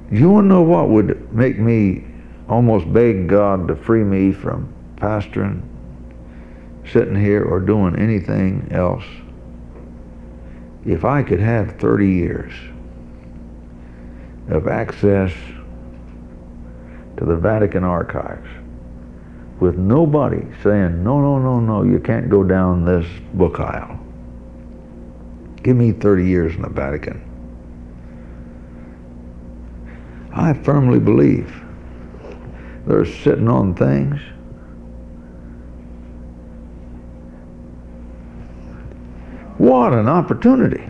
You want to know what would make me almost beg God to free me from pastoring, sitting here, or doing anything else? If I could have 30 years of access to the Vatican archives with nobody saying, no, no, no, no, you can't go down this book aisle. Give me 30 years in the Vatican. I firmly believe they're sitting on things What an opportunity.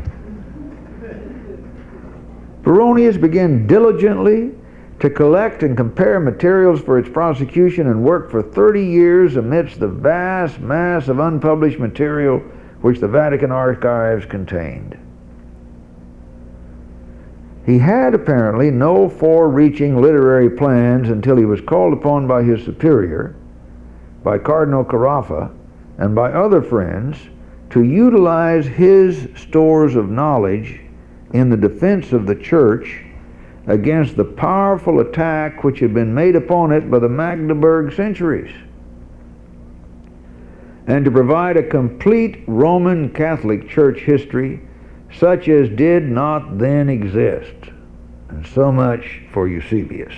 Baronius began diligently to collect and compare materials for its prosecution and worked for 30 years amidst the vast mass of unpublished material which the Vatican archives contained. He had apparently no far-reaching literary plans until he was called upon by his superior, by Cardinal Carafa, and by other friends to utilize his stores of knowledge in the defense of the Church against the powerful attack which had been made upon it by the Magdeburg centuries, and to provide a complete Roman Catholic Church history such as did not then exist. And so much for Eusebius.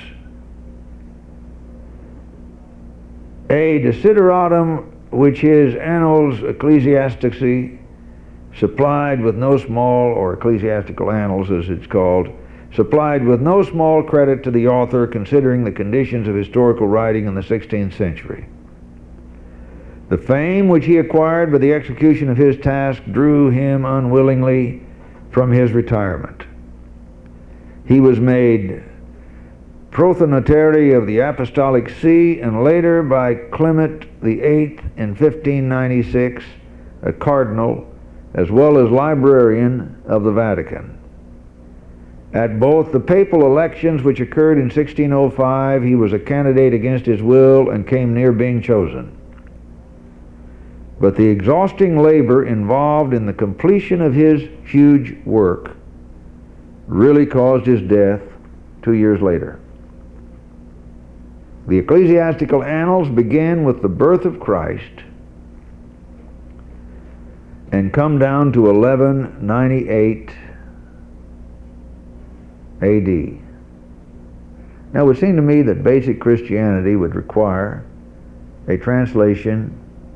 A desideratum which his Annals Ecclesiastici supplied with no small, or Ecclesiastical Annals as it's called, supplied with no small credit to the author considering the conditions of historical writing in the 16th century. The fame which he acquired by the execution of his task drew him unwillingly from his retirement. He was made Prothonotary of the Apostolic See, and later by Clement VIII in 1596, a cardinal, as well as librarian of the Vatican. At both the papal elections which occurred in 1605, he was a candidate against his will and came near being chosen. But the exhausting labor involved in the completion of his huge work really caused his death 2 years later. The Ecclesiastical Annals begin with the birth of Christ and come down to 1198 AD. Now it would seem to me that basic Christianity would require a translation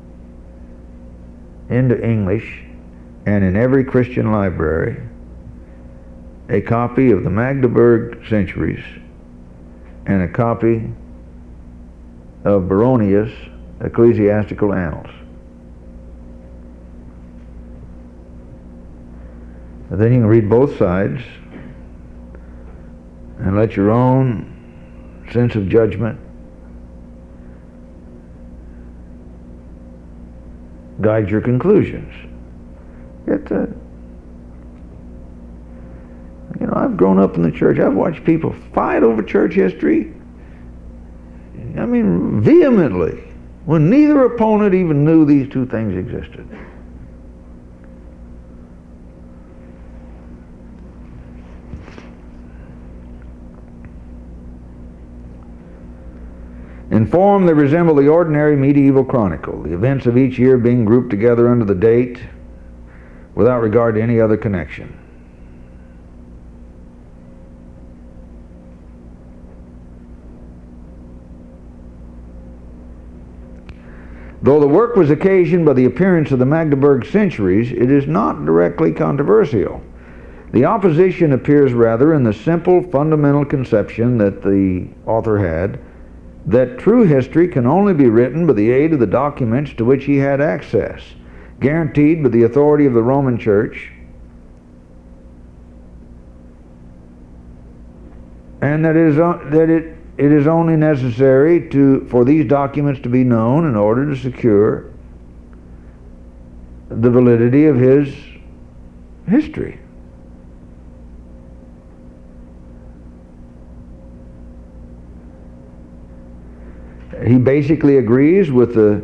into English, and in every Christian library, a copy of the Magdeburg Centuries and a copy of Baronius' Ecclesiastical Annals. And then you can read both sides and let your own sense of judgment guide your conclusions. I've grown up in the church. I've watched people fight over church history, vehemently, when neither opponent even knew these two things existed. In form, they resemble the ordinary medieval chronicle, the events of each year being grouped together under the date without regard to any other connection. Though the work was occasioned by the appearance of the Magdeburg Centuries, it is not directly controversial. The opposition appears rather in the simple, fundamental conception that the author had, that true history can only be written by the aid of the documents to which he had access, guaranteed by the authority of the Roman Church, and that it is only necessary for these documents to be known in order to secure the validity of his history. He basically agrees with the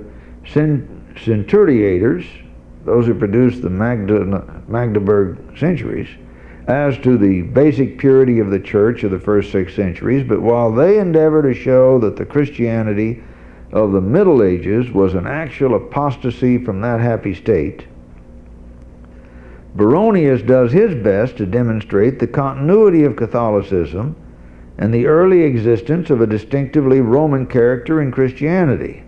centuriators, those who produced the Magdeburg Centuries, as to the basic purity of the church of the first 6 centuries, but while they endeavor to show that the Christianity of the Middle Ages was an actual apostasy from that happy state, Baronius does his best to demonstrate the continuity of Catholicism and the early existence of a distinctively Roman character in Christianity.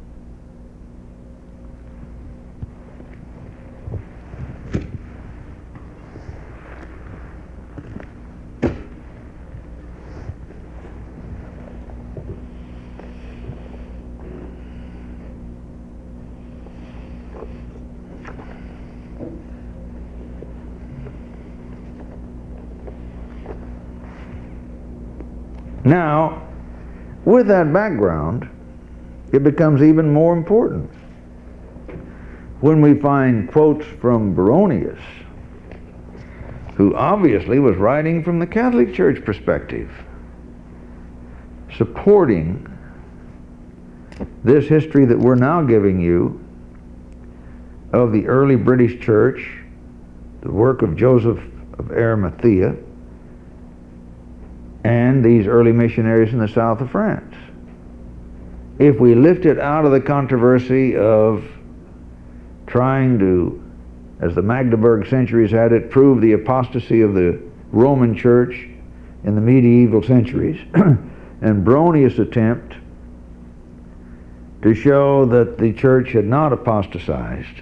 Now, with that background, it becomes even more important when we find quotes from Baronius, who obviously was writing from the Catholic Church perspective, supporting this history that we're now giving you of the early British Church, the work of Joseph of Arimathea, and these early missionaries in the south of France. If we lift it out of the controversy of trying to, as the Magdeburg centuries had it, prove the apostasy of the Roman Church in the medieval centuries, and Baronius' attempt to show that the church had not apostatized,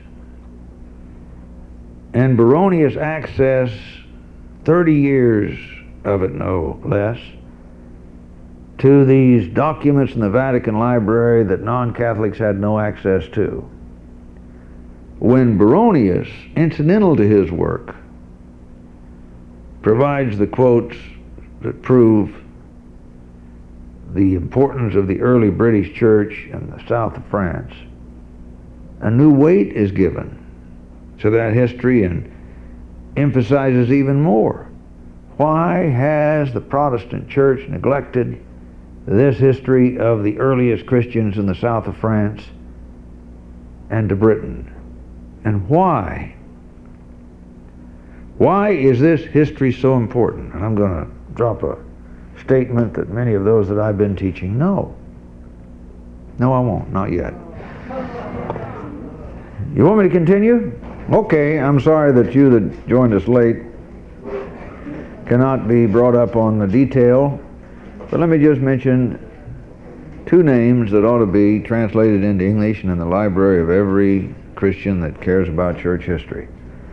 and Baronius' access, 30 years of it no less, to these documents in the Vatican Library that non-Catholics had no access to. When Baronius, incidental to his work, provides the quotes that prove the importance of the early British Church in the south of France, a new weight is given to that history and emphasizes even more. Why has the Protestant Church neglected this history of the earliest Christians in the south of France and to Britain? And why? Why is this history so important? And I'm going to drop a statement that many of those that I've been teaching know. No, I won't. Not yet. You want me to continue? Okay, I'm sorry that you that joined us late cannot be brought up on the detail, but let me just mention 2 names that ought to be translated into English and in the library of every Christian that cares about church history.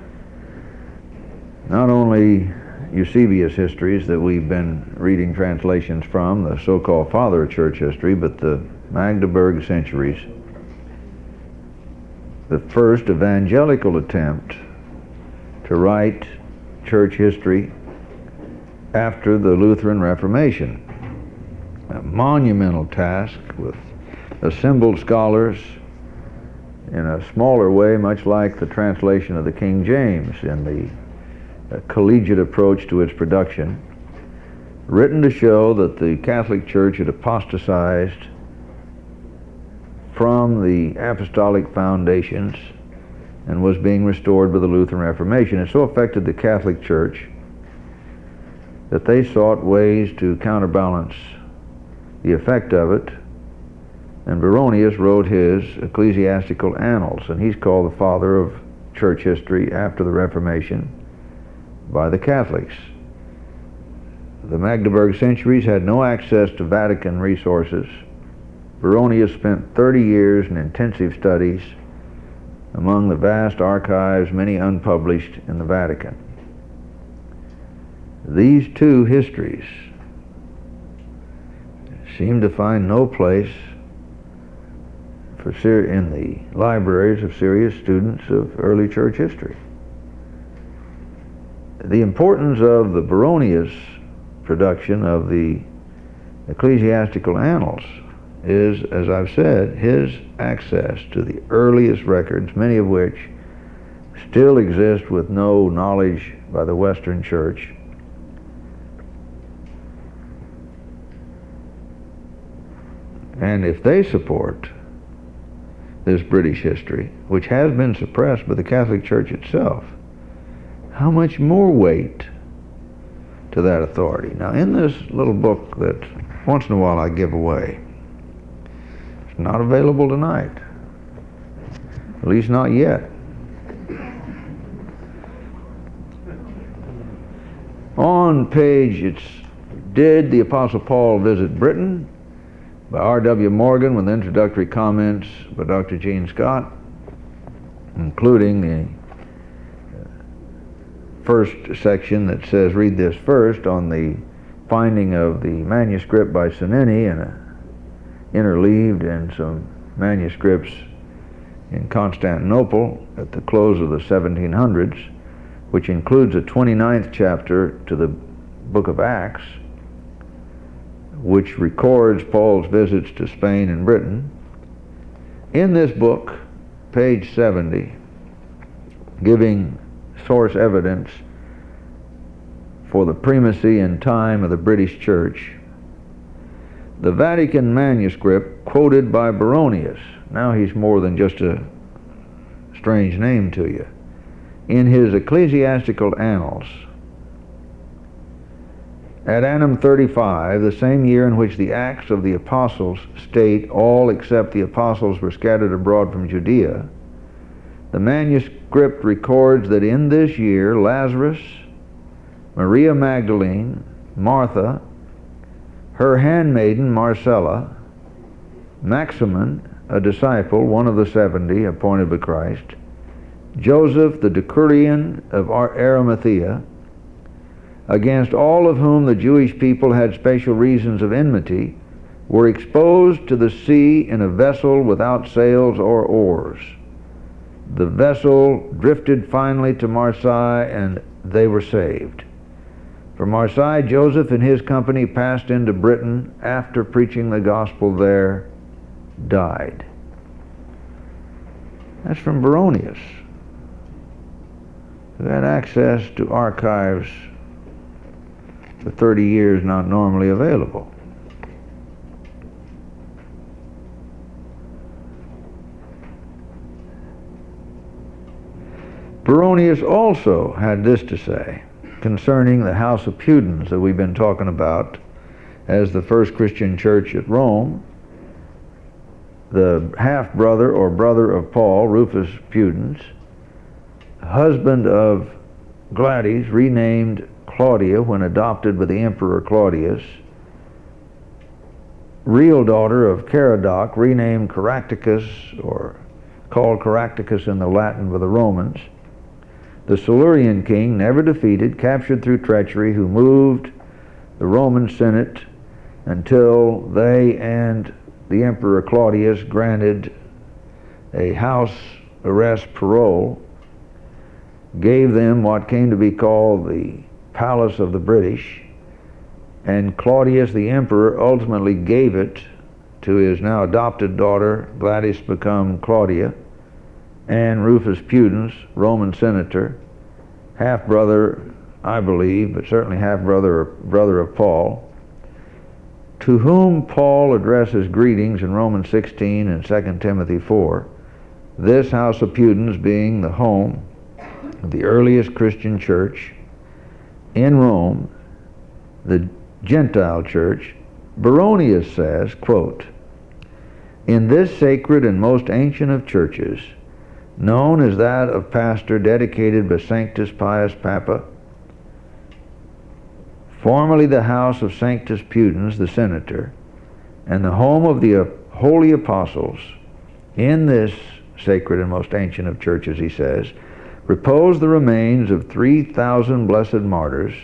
Not only Eusebius histories that we've been reading translations from, the so-called father of church history, but the Magdeburg centuries, the first evangelical attempt to write church history after the Lutheran Reformation. A monumental task with assembled scholars in a smaller way, much like the translation of the King James in the collegiate approach to its production, written to show that the Catholic Church had apostatized from the apostolic foundations and was being restored by the Lutheran Reformation. It so affected the Catholic Church that they sought ways to counterbalance the effect of it, and Baronius wrote his Ecclesiastical Annals, and he's called the father of church history after the Reformation by the Catholics. The Magdeburg centuries had no access to Vatican resources. Baronius spent 30 years in intensive studies among the vast archives, many unpublished, in the Vatican. These 2 histories seem to find no place in the libraries of serious students of early church history. The importance of the Baronius production of the Ecclesiastical Annals is, as I've said, his access to the earliest records, many of which still exist with no knowledge by the Western Church. And if they support this British history, which has been suppressed by the Catholic Church itself, how much more weight to that authority. Now, in this little book that once in a while I give away, it's not available tonight, at least not yet. On page, it's Did the Apostle Paul Visit Britain? By R.W. Morgan, with introductory comments by Dr. Gene Scott, including the first section that says, read this first, on the finding of the manuscript by Sonini and interleaved in some manuscripts in Constantinople at the close of the 1700s, which includes a 29th chapter to the book of Acts, which records Paul's visits to Spain and Britain. In this book, page 70, giving source evidence for the primacy in time of the British Church, the Vatican manuscript quoted by Baronius, now he's more than just a strange name to you, in his Ecclesiastical Annals, at annum 35, the same year in which the Acts of the Apostles state all except the apostles were scattered abroad from Judea, the manuscript records that in this year Lazarus, Maria Magdalene, Martha, her handmaiden Marcella, Maximin, a disciple, one of the 70 appointed by Christ, Joseph the Decurion of Arimathea, against all of whom the Jewish people had special reasons of enmity, were exposed to the sea in a vessel without sails or oars. The vessel drifted finally to Marseille, and they were saved. From Marseille, Joseph and his company passed into Britain, after preaching the gospel there, died. That's from Baronius, who had access to archives for 30 years not normally available. Baronius also had this to say concerning the House of Pudens that we've been talking about as the first Christian church at Rome. The half-brother or brother of Paul, Rufus Pudens, husband of Gladys, renamed Claudia when adopted by the Emperor Claudius, real daughter of Caradoc, renamed Caractacus, or called Caractacus in the Latin by the Romans, the Silurian king, never defeated, captured through treachery, who moved the Roman Senate until they and the Emperor Claudius granted a house arrest parole, gave them what came to be called the Palace of the British, and Claudius the Emperor ultimately gave it to his now adopted daughter, Gladys become Claudia, and Rufus Pudens, Roman senator, half-brother, I believe, but certainly half-brother or brother of Paul, to whom Paul addresses greetings in Romans 16 and 2 Timothy 4, this house of Pudens being the home of the earliest Christian church in Rome, the Gentile church. Baronius says, quote, in this sacred and most ancient of churches, known as that of pastor dedicated by Sanctus Pius Papa, formerly the house of Sanctus Pudens, the senator, and the home of the holy apostles, in this sacred and most ancient of churches, he says, repose the remains of 3,000 blessed martyrs,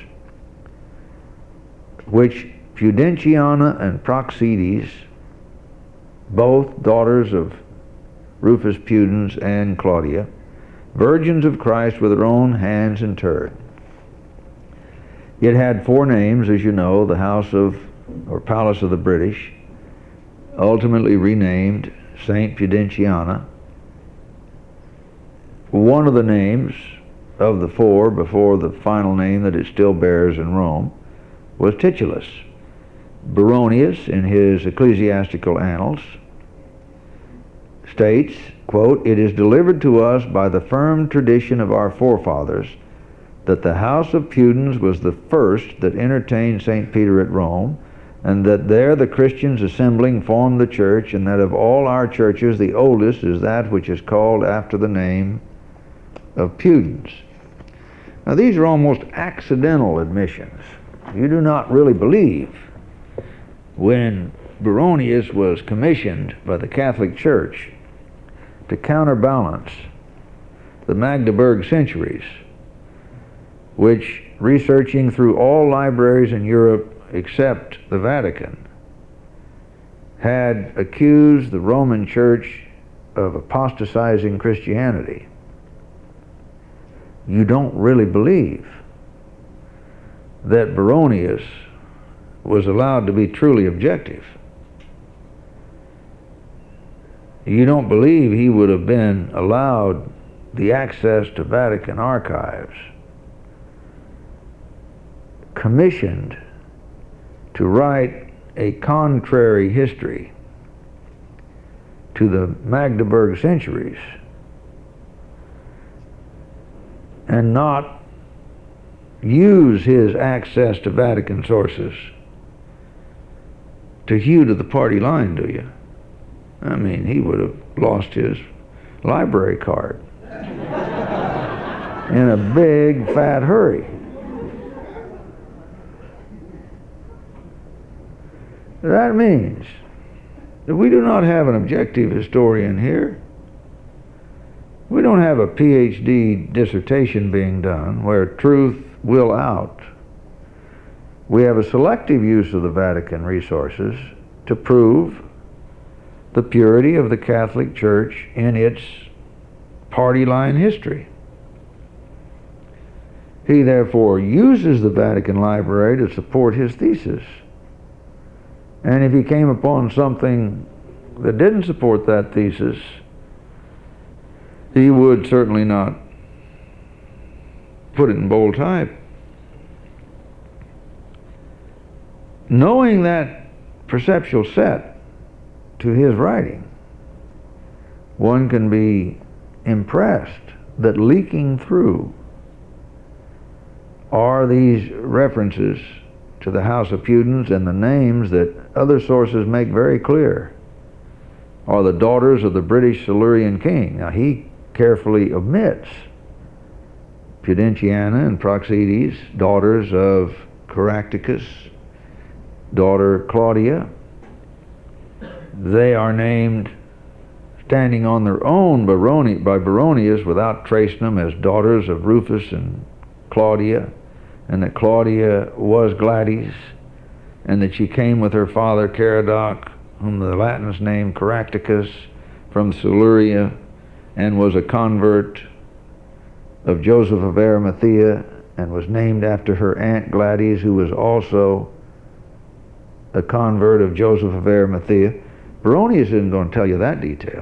which Pudentiana and Praxedes, both daughters of Rufus Pudens and Claudia, virgins of Christ, with their own hands interred. It had 4 names, as you know, the House of, or Palace of the British, ultimately renamed St. Pudentiana. One of the names of the 4 before the final name that it still bears in Rome was Titulus. Baronius, in his Ecclesiastical Annals, states, quote, it is delivered to us by the firm tradition of our forefathers that the house of Pudens was the first that entertained St. Peter at Rome, and that there the Christians assembling formed the church, and that of all our churches the oldest is that which is called after the name of Pudens. Now these are almost accidental admissions. You do not really believe when Baronius was commissioned by the Catholic Church to counterbalance the Magdeburg centuries, which, researching through all libraries in Europe except the Vatican, had accused the Roman Church of apostatizing Christianity. You don't really believe that Baronius was allowed to be truly objective. You don't believe he would have been allowed the access to Vatican archives, commissioned to write a contrary history to the Magdeburg centuries, and not use his access to Vatican sources to hew to the party line, do you? I mean, he would have lost his library card in a big fat hurry. That means that we do not have an objective historian here. We don't have a PhD dissertation being done where truth will out. We have a selective use of the Vatican resources to prove the purity of the Catholic Church in its party line history. He therefore uses the Vatican Library to support his thesis. And if he came upon something that didn't support that thesis, he would certainly not put it in bold type. Knowing that perceptual set to his writing, one can be impressed that leaking through are these references to the House of Pudens, and the names that other sources make very clear are the daughters of the British Silurian king. Now he carefully omits Pudentiana and Praxedes, daughters of Caractacus, daughter Claudia. They are named standing on their own by Baronius without tracing them as daughters of Rufus and Claudia, and that Claudia was Gladys, and that she came with her father Caradoc, whom the Latins named Caractacus, from Siluria, and was a convert of Joseph of Arimathea, and was named after her aunt Gladys, who was also a convert of Joseph of Arimathea. Baronius isn't going to tell you that detail.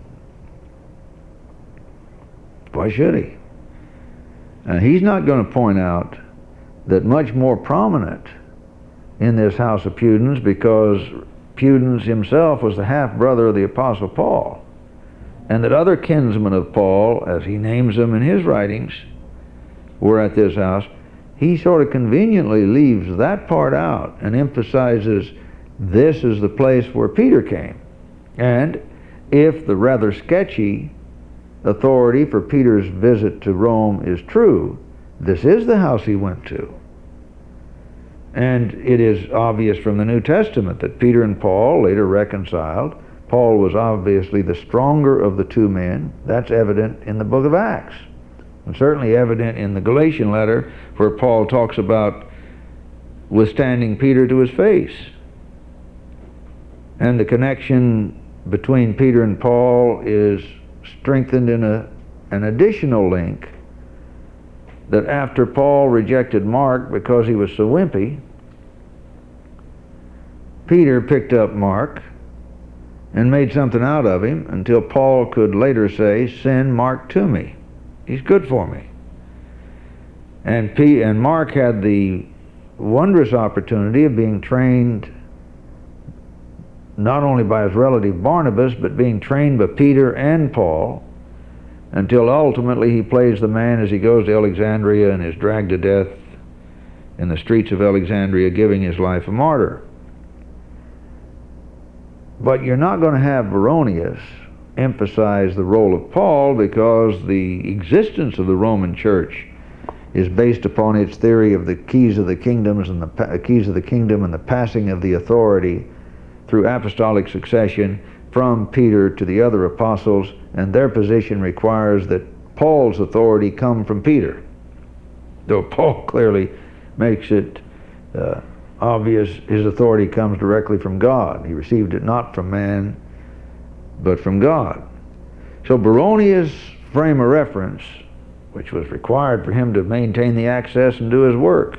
Why should he? He's not going to point out that much more prominent in this House of Pudens, because Pudens himself was the half-brother of the Apostle Paul, and that other kinsmen of Paul, as he names them in his writings, were at this house. He sort of conveniently leaves that part out and emphasizes this is the place where Peter came. And if the rather sketchy authority for Peter's visit to Rome is true, this is the house he went to. And it is obvious from the New Testament that Peter and Paul later reconciled. Paul was obviously the stronger of the two men. That's evident in the book of Acts, and certainly evident in the Galatian letter, where Paul talks about withstanding Peter to his face. And the connection between Peter and Paul is strengthened in an additional link, that after Paul rejected Mark because he was so wimpy, Peter picked up Mark and made something out of him until Paul could later say, "Send Mark to me. He's good for me." And Mark had the wondrous opportunity of being trained not only by his relative Barnabas, but being trained by Peter and Paul, until ultimately he plays the man as he goes to Alexandria and is dragged to death in the streets of Alexandria, giving his life a martyr. But you're not going to have Baronius emphasize the role of Paul, because the existence of the Roman Church is based upon its theory of the keys of the kingdoms and the keys of the kingdom and the passing of the authority through apostolic succession from Peter to the other apostles, and their position requires that Paul's authority come from Peter, though Paul clearly makes it obvious his authority comes directly from God. He received it not from man, but from God. So Baronius' frame of reference, which was required for him to maintain the access and do his work,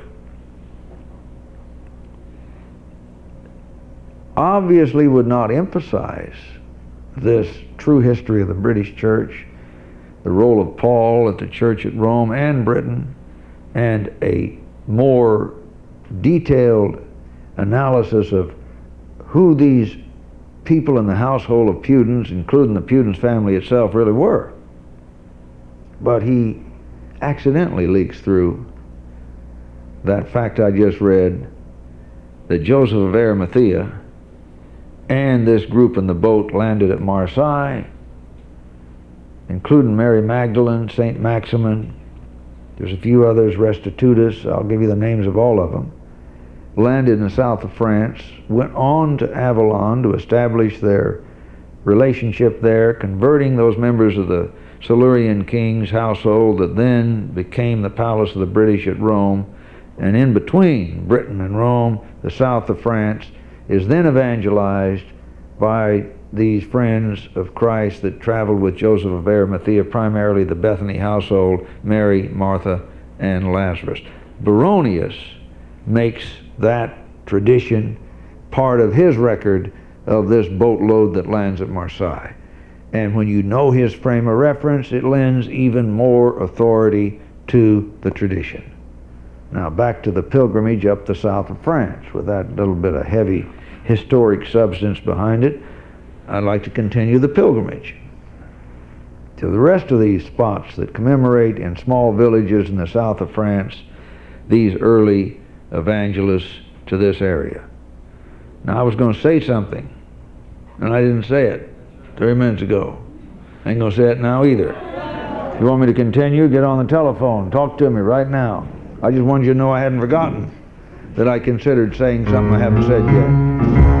obviously would not emphasize this true history of the British Church, the role of Paul at the church at Rome and Britain, and a more detailed analysis of who these people in the household of Pudens, including the Pudens family itself, really were. But he accidentally leaks through that fact I just read, that Joseph of Arimathea and this group in the boat landed at Marseille, including Mary Magdalene, St. Maximin. There's a few others, Restitutus, I'll give you the names of all of them. Landed in the south of France, went on to Avalon to establish their relationship there, converting those members of the Silurian king's household that then became the palace of the British at Rome. And in between Britain and Rome, the south of France is then evangelized by these friends of Christ that traveled with Joseph of Arimathea, primarily the Bethany household, Mary, Martha, and Lazarus. Baronius makes that tradition part of his record of this boatload that lands at Marseille. And when you know his frame of reference, it lends even more authority to the tradition. Now back to the pilgrimage up the south of France. With that little bit of heavy historic substance behind it, I'd like to continue the pilgrimage to the rest of these spots that commemorate in small villages in the south of France these early evangelists to this area. Now I was going to say something, and I didn't say it 3 minutes ago. I ain't going to say it now either. If you want me to continue, get on the telephone. Talk to me right now. I just wanted you to know I hadn't forgotten that I considered saying something I haven't said yet.